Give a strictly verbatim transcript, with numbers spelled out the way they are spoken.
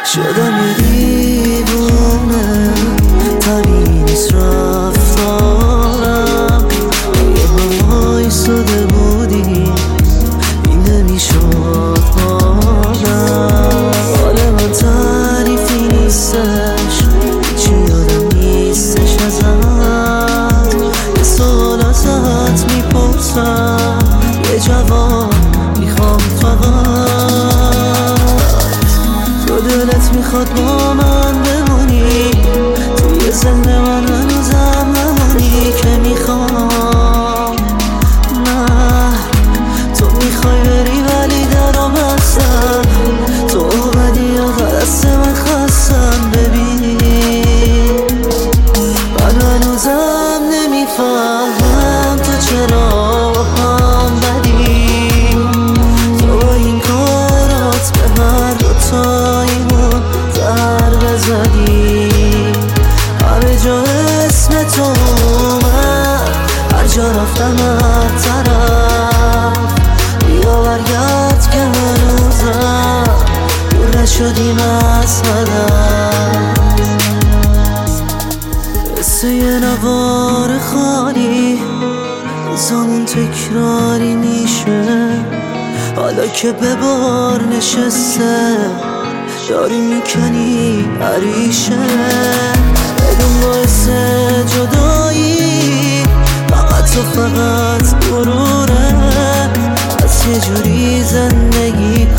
شدم یه دیوونه، طبیعی نیست رفتارم. یه بار وایساده بودی این نمیشد حالم. حال من تعریفی نیستش، چی یادم نیستش ازت. یه سوال ازت میپرسم، یه جواب میخوام فقط. تو دلت میخواد با من بمونی، توی ذهن من هنوزم نمونی که میخوام. نه تو میخوای بری ولی درو بستم، تو اومدی یا دست من خستم. ببین من هنوزم نمیفهمم تو چرا هم بدی. تو با این کارات به هر دوتاییمون ضربه زدی. همه جا اسم تو اومد، هر جا رفتم هر طرف. بیا برگرد که هنوزم دور نشدیم از هدف. مثل یه نوار خالی زمان تکراری میشه، حالا که به بار نشسته داری میکنی عریشه. بدون باعث جدایی فقط تو فقط غروره. از یه جوری زندگی